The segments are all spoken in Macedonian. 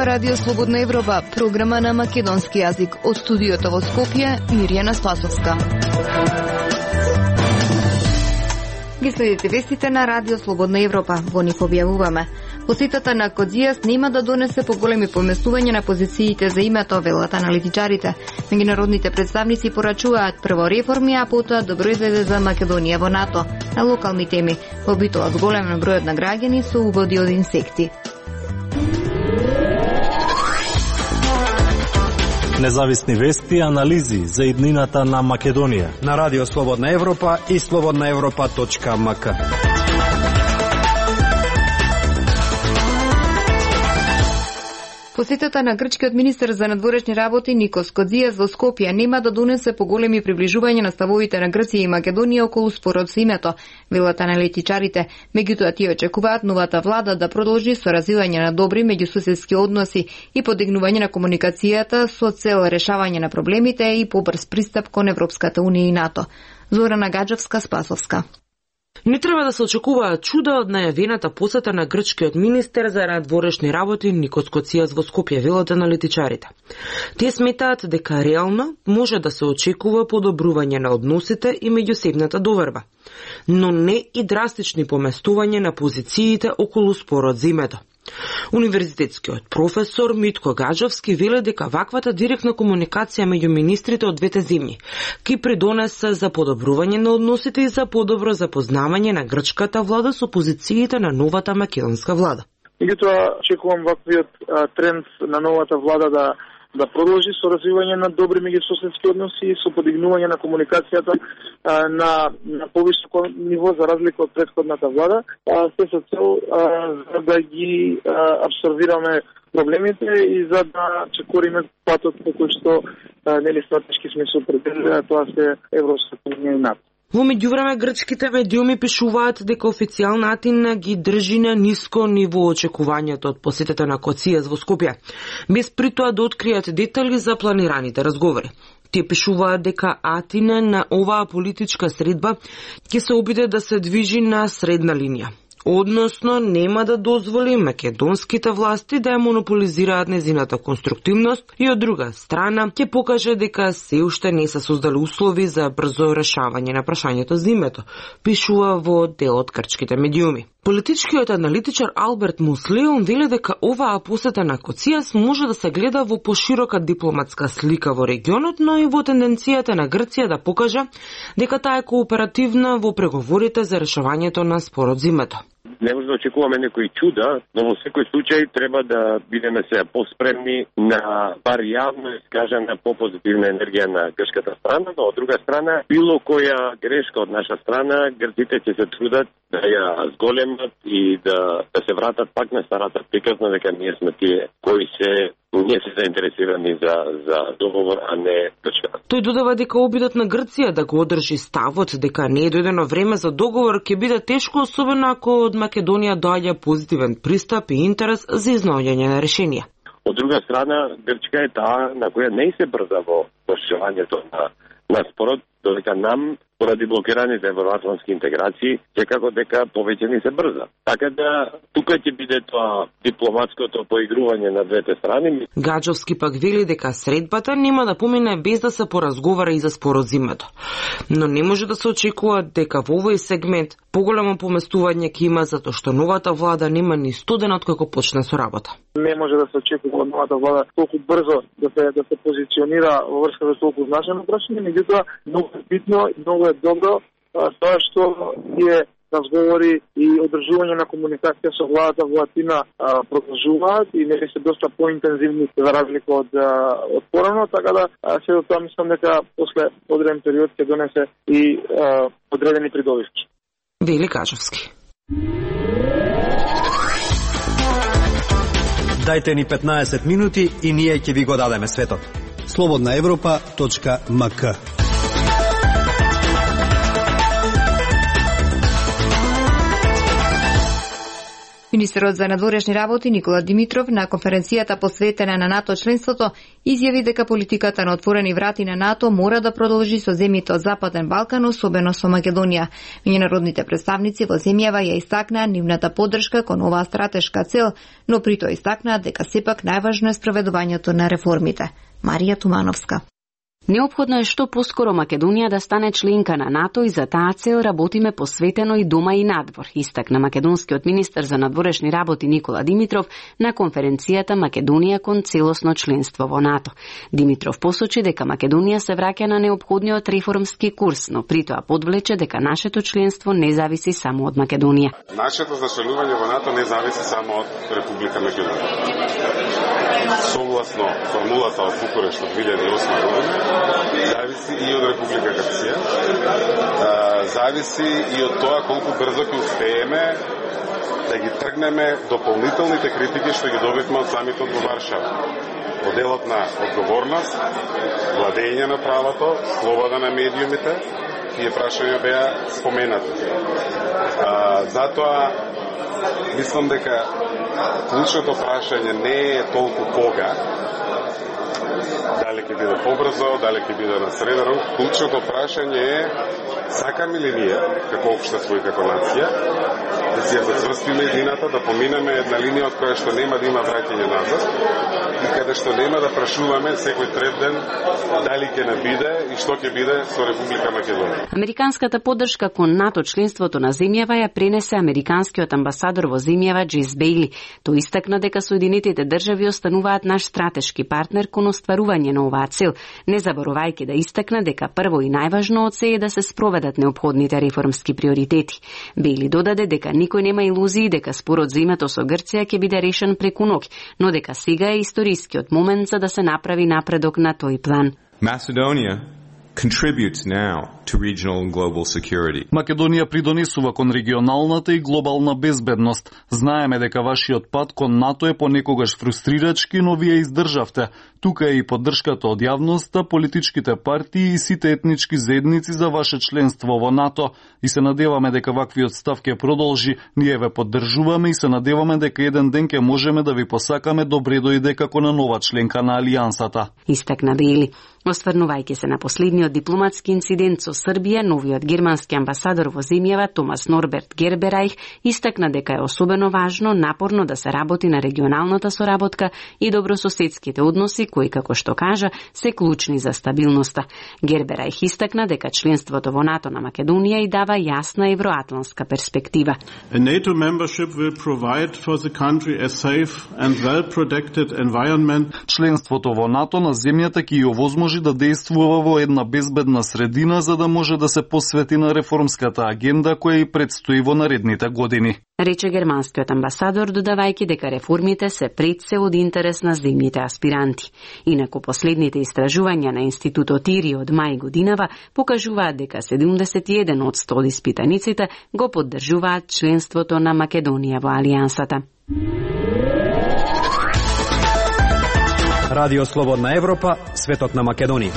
Радио Слободна Европа, програма на македонски јазик. Од студиото во Скопје, Мирјана Спасовска. Ги следите вестите на Радио Слободна Европа. Во нив објавуваме: посетата на Кодзијас нема да донесе поголеми поместувања на позициите за името, велат аналитичарите. Меѓународните представници порачуваат прво реформи, а потоа добро изгледе за Македонија во НАТО. На локални теми обитуваат голем бројот на граѓани со угоди од инсекти. Независни вести и анализи за иднината на Македонија на Радио Слободна Европа и slobodnaevropa.mk. Посетата на грчкиот министер за надворешни работи Никос Кодзијас во Скопје нема да донесе поголеми приближувања на ставовите на Грција и Македонија околу спорот со името, велат аналитичарите. Меѓутоа тие очекуваат новата влада да продолжи со развивање на добри меѓусоседски односи и подигнување на комуникацијата со цел решавање на проблемите и побрз пристап кон Европската унија и НАТО. Зорана Гаджевска-Спасовска. Не треба да се очекуваат чуда од најавената посета на грчкиот министер за надворешни работи Никос Кодзијас во Скопје, велат аналитичарите. Тие сметаат дека реално може да се очекува подобрување на односите и меѓусебната доверба, но не и драстични поместување на позициите околу спорот за името. Универзитетскиот професор Митко Гаджовски веле дека ваквата директна комуникација меѓу министрите од двете земји ќе придонесе за подобрување на односите и за подобро запознавање на грчката влада со позициите на новата македонска влада. Меѓутоа, очекувам ваквиот тренд на новата влада да продолжи со развивање на добри меѓусоседски односи и со подигнување на комуникацијата на повисоко ниво за разлика од претходната влада, се со цел да ги абсорбираме проблемите и за да чекориме патот по кој што нели стратешки сме се определили, тоа се Европската унија и НАТО. Во меѓувреме грчките медиуми пишуваат дека официјална Атина ги држи на ниско ниво очекувањето од посетата на Кодзијас во Скопје, без при тоа да откријат детали за планираните разговори. Тие пишуваат дека Атина на оваа политичка средба ќе се обиде да се движи на средна линија, односно нема да дозволи македонските власти да ја монополизираат незината конструктивност и од друга страна ќе покаже дека се уште не се создали услови за брзо решавање на прашањето за името, пишува во дел од грчките медиуми. Политичкиот аналитичар Алберт Муслеон веле дека оваа посета на Кодзијас може да се гледа во поширока дипломатска слика во регионот, но и во тенденцијата на Грција да покаже дека таа е кооперативна во преговорите за решавањето на спорот за името. Не може да очекуваме некои чуда, но во секој случај треба да бидеме сега поспремни на бар јавно искажана попозитивна енергија на грчката страна, но од друга страна, било која грешка од наша страна, грците ќе се трудат да ја зголемат и да се вратат пак на старата приказна дека ние сме тие кои не се заинтересирани за договор, а не Грчката. Тој додава дека обидот на Грција да го одржи ставот дека не е дојдено време за договор ќе биде тешко, особено ако од Македонија доаѓа позитивен пристап и интерес за изнаоѓање на решенија. Од друга страна, Грчка е таа на која не се брза во решавањето на спорот, додека нам, поради блокираните евроатлантски интеграции, секако дека повеќе не се брза. Така да, тука ќе биде тоа дипломатското поигрување на двете страни. Гаджовски пак вели дека средбата нема да помине без да се поразговара и за спорот за името. Но не може да се очекува дека во овој сегмент поголемо поместување ќе има, затоа што новата влада нема ни 100 дена откако почне со работа. Не може да се очекува од новата влада толку брзо да се позиционира во врска со толку значено прашање, меѓутоа многу битно и многу добро тоа што тие разговори и одржување на комуникација со владата во Атина продолжуваат и не се доста поинтензивни за разлика од порано, така да се до тоа мислам дека после одреден период ќе донесе и одредени придобивки. Вели Кажовски. Дајте ни 15 минути и ние ќе ви го дадеме светот. slobodnaevropa.mk. Министерот за надворешни работи Никола Димитров на конференцијата посветена на НАТО членството изјави дека политиката на отворени врати на НАТО мора да продолжи со земјите од Западен Балкан, особено со Македонија. Меѓународните представници во земјава ја истакнаа нивната поддршка кон оваа стратешка цел, но при тоа истакнаа дека сепак најважно е спроведувањето на реформите. Марија Тумановска. Неопходно е што поскоро Македонија да стане членка на НАТО и за таа цел работиме посветено и дома и надвор, истакна македонскиот министер за надворешни работи Никола Димитров на конференцијата Македонија кон целосно членство во НАТО. Димитров посочи дека Македонија се враќа на неопходниот реформски курс, но при тоа подвлече дека нашето членство не зависи само од Македонија. Нашето зачленување во НАТО не зависи само од Република Македонија. Согласно формулата од Букурешт од 2008 година, зависи и од Република Грција, зависи и од тоа колку брзо ќе успееме да ги тргнеме дополнителните критики што ги добивме од самитот во Варшава. Во делот на одговорност, владење на правото, слобода на медиумите, тие прашања беа споменати. Затоа мислам дека клучното прашање не е толку кога, дали ќе биде побрзо, дали ќе биде на среден рок. Клучното прашање е сакаме ли ние, како општество и како нација, да си ја зацврстиме едината, да поминеме една линија од која што нема да има враќање назад и каде што нема да прашуваме секој трет ден дали ќе не биде и што ќе биде со Република Македонија. Американската поддршка кон НАТО членството на земјава ја пренесе американскиот амбасадор во земјава Джейс Бейли. Тој истакна дека Соединетите држави остануваат наш стратешки партнер кон остварување на оваа цел, не заборавајќи да истакна дека прво и најважно од се е да се спроведат неопходните реформски приоритети. Бейли додаде дека никој нема илузии дека спорот за името со Грција ќе биде решен преку ноќ, но дека сега е историскиот момент за да се направи напредок на тој план. Macedonia contributes now to regional and global security. Македонија придонесува кон регионалната и глобална безбедност. Знаеме дека вашиот пат кон НАТО е понекогаш фрустрирачки, но вие издржавте. Тука е и поддршката од јавноста, политичките партии и сите етнички заедници за ваше членство во НАТО. И се надеваме дека ваквиот став ќе продолжи. Ние ве поддржуваме и се надеваме дека еден ден ќе можеме да ви посакаме добре дојде како на нова членка на Алијансата. Истакна Бейли. Осврнувајќи се на последниот дипломатски инцидент со Србија, новиот германски амбасадор во земјава Томас Норберт Герберајх истакна дека е особено важно напорно да се работи на регионалната соработка и добрососедските односи кои, како што кажа, се клучни за стабилноста. Герберајх истакна дека членството во НАТО на Македонија и дава јасна евроатлантска перспектива. A NATO membership will provide for the country a safe and well-protected environment. Членството во НАТО на земјата ќе ја овозможи да действува во една безбедна средина за да може да се посвети на реформската агенда која и предстои во наредните години. Рече германскиот амбасадор, додавајќи дека реформите се пред се од интерес на земјите аспиранти. Инаку последните истражувања на Институтот ИРИ од мај годинава покажуваат дека 71% од испитаниците го поддржуваат членството на Македонија во Алијансата. Радио Слободна Европа, светот на Македонија.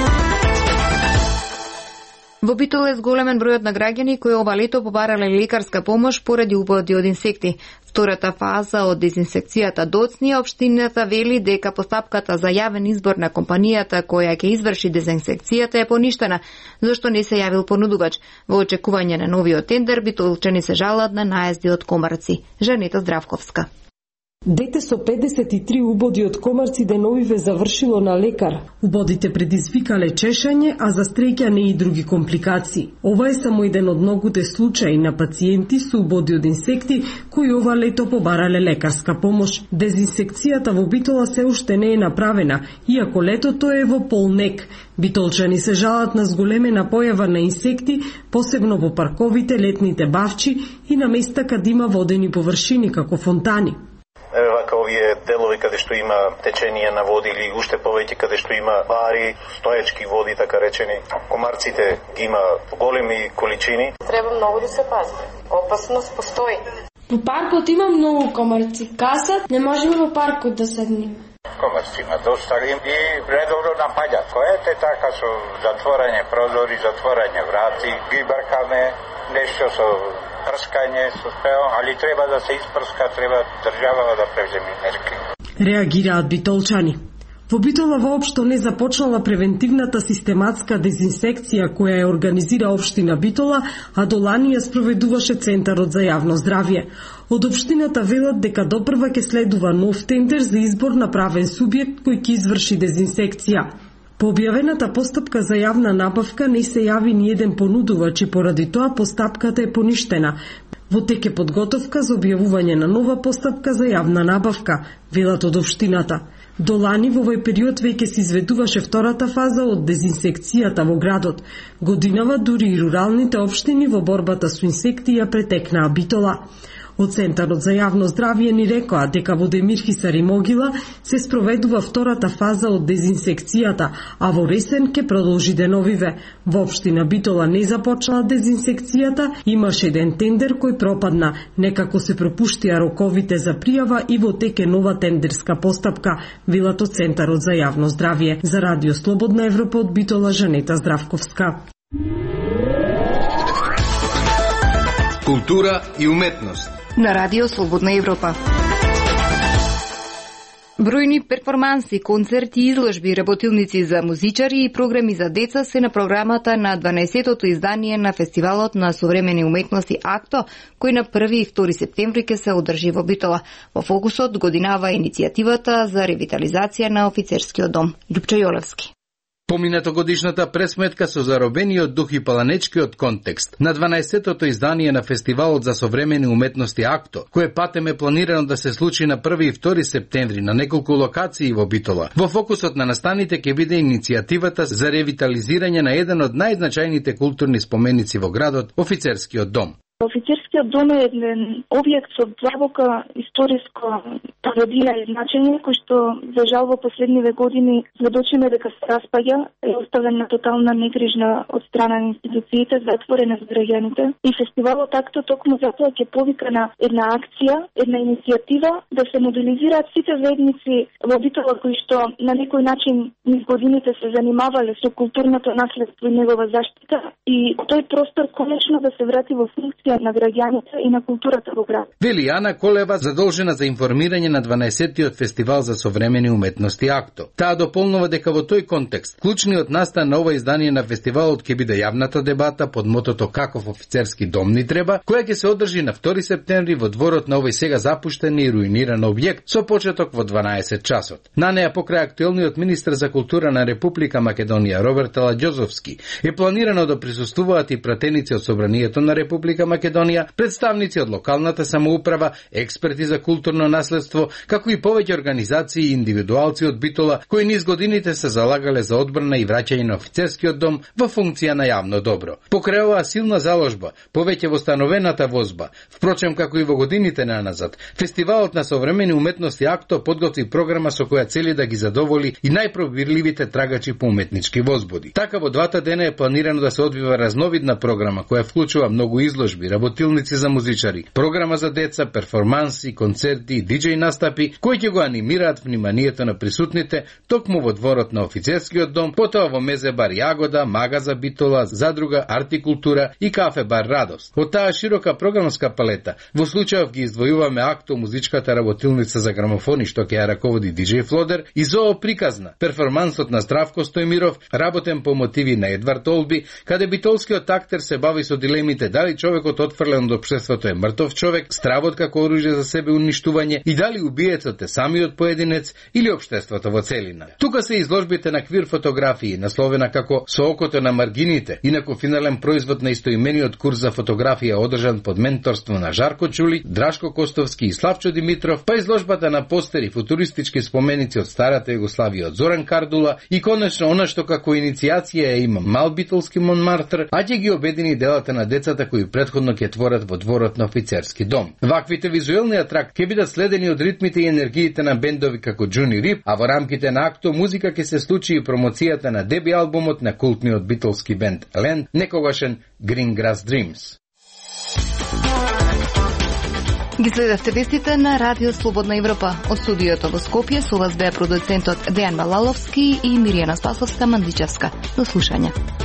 Во Битол е зголемен бројот на граѓани кои ова лето побарале лекарска помош поради убоди од инсекти. Втората фаза од дезинсекцијата доцни, општината вели дека постапката за јавен избор на компанијата која ќе изврши дезинсекцијата е поништена, зашто не се јавил понудувач. Во очекување на новиот тендер, битолчани се жалат на наезди од комарци. Жанета Здравковска. Дете со 53 убоди од комарци деновиве завршило на лекар. Убодите предизвикале чешање, а застреќање и други компликации. Ова е само еден од многуте случаи на пациенти со убоди од инсекти кои ова лето побарале лекарска помош. Дезинсекцијата во Битола се уште не е направена, иако летото е во полнек. Битолчани се жалат на зголемена појава на инсекти, посебно во парковите, летните бавчи и на места каде има водени површини како фонтани. Еве вака овие делови каде што има течение на води или уште повеќе каде што има бари, стоечки води, така речени, комарците ги има големи количини. Треба многу да се пази. Опасност постои. Во паркот има многу комарци. Касат, не можеме во паркот да седнеме. комарцима, дошта им и редовно напаѓат. Којате така со затворање прозори, затворање врати, ги бркаме, нешто со прскање, со спео, али треба да се испрска, треба државава да превземе мерки. Реагираат битолчани. Во Битола воопшто не започнала превентивната систематска дезинсекција која ја организира општина Битола, а до лани ја спроведуваше Центарот за јавно здравје. Од општината велат дека допрва ќе следува нов тендер за избор на правен субјект кој ќе изврши дезинсекција. По објавената постапка за јавна набавка не се јави ни еден понудувач и поради тоа постапката е поништена. Во тек е подготовка за објавување на нова постапка за јавна набавка, велат од општината. До лани во овој период веќе се изведуваше втората фаза од дезинсекцијата во градот. Годинава дури и руралните општини во борбата со инсекти ја претекнаа Битола. Од Центарот за јавно здравје ни рекоа дека во Демир Хисар и Могила се спроведува втората фаза од дезинсекцијата, а во Ресен ќе продолжи деновиве. Во општина Битола не започнала дезинсекцијата, имаше еден тендер кој пропадна, некако се пропуштија роковите за пријава и во тек е нова тендерска постапка, велат од Центарот за јавно здравје. За Радио Слободна Европа од Битола, Жанета Здравковска. Култура и уметност на Радио Слободна Европа. Бројни перформанси, концерти, изложби, работилници за музичари и програми за деца се на програмата на 12-тото издание на Фестивалот на современи уметности АКТО, кој на 1 и 2 септември ќе се одржи во Битола. Во фокусот годинава иницијативата за ревитализација на офицерскиот дом. Љупчо Јолевски. Поминатогодишната пресметка со заробениот дух и паланечкиот контекст на 12-тото издание на Фестивалот за современи уметности АКТО, кое патем е планирано да се случи на 1 и 2 септември на неколку локации во Битола. Во фокусот на настаните ќе биде иницијативата за ревитализирање на еден од најзначајните културни споменици во градот, офицерскиот дом. Офицерскиот дом е еден објект со длабока историско позадина и значење, кој што за жал во последниве години сведочиме дека се распаѓа, е оставен на тотална негрижна од страна на институциите, затворена за граѓаните. И фестивалот АКТО токму затоа ќе повика на една акција, една иницијатива да се моделизираат сите заедници во Битола кои што на некој начин низ годините се занимавале со културното наследство и негова заштита, и тој простор конечно да се врати во функција на граѓаните и на културата во град. Вели Ана Колева, задолжена за информирање на 12-тиот фестивал за современи уметности АКТО. Таа дополнува дека во тој контекст клучниот настан на ова издание на фестивалот ќе биде јавната дебата под мотото Каков офицерски дом ни треба, која ќе се одржи на 2 септември во дворот на овој сега запуштен и руиниран објект со почеток во 12 часот. На неа покрај актуелниот министер за култура на Република Македонија Роберт Аладјозовски е планирано да присуствуваат и пратеници од Собранието на Република Македонија, представници од локалната самоуправа, експерти за културно наследство, како и повеќе организации и индивидуалци од Битола кои низ годините се залагале за одбрана и враќање на офицерскиот дом во функција на јавно добро. Покрај оваа силна заложба, повеќе восстановената возба, впрочем како и во годините наназад, фестивалот на современи уметности АКТО подготви програма со која цели да ги задоволи и најпробирливите трагачи по уметнички возбуди. Така во двата дена е планирано да се одвива разновидна програма која вклучува многу изложби, работилници за музичари, програма за деца, перформанси, концерти и диџеј настапи кои ќе го анимираат вниманието на присутните токму во дворот на офицерскиот дом, потоа во мезе бар Јагода, Мага за Битола, задруга Артикултура и кафе бар Радост. Од таа широка програмска палета во случајов ги издвојуваме АКТО, музичката работилница за грамофони што ќе ја раководи диџеј Флодер, и зоо приказна, перформансот на Здравко Стојмиров, работен по мотиви на Едвард Олби, каде битолскиот актер се бави со дилемите дали човекот отфрлен од општеството е мртов човек, стравот како оружје за себе уништување и дали убиецот е самиот поединец или општеството во целина. Тука се изложбите на квир фотографии, насловена како Со окото на маргините, инаку финален производ на истоимениот курс за фотографија одржан под менторство на Жарко Чули, Драшко Костовски и Славчо Димитров, па изложбата на постери футуристички споменици од старата Југославија од Зоран Кардула и конечно она што како иницијација има Мал битолски Монмартр, а ќе ги обедини делата на децата кои претходно ќе творат во дворот на офицерски дом. Ваквите визуелни атракции ќе бидат следени од ритмите и енергиите на бендови како Джуни Рип, а во рамките на АКТО музика ќе се случи и промоцијата на деби албумот на култниот битолски бенд Ленд, некогашен Green Grass Dreams. Ги следевте вестите на Радио Слободна Европа. Од студиото во Скопје со вас беа продуцентот Дејан Балаловски и Миријана Спасовска-Мандичевска. До слушање.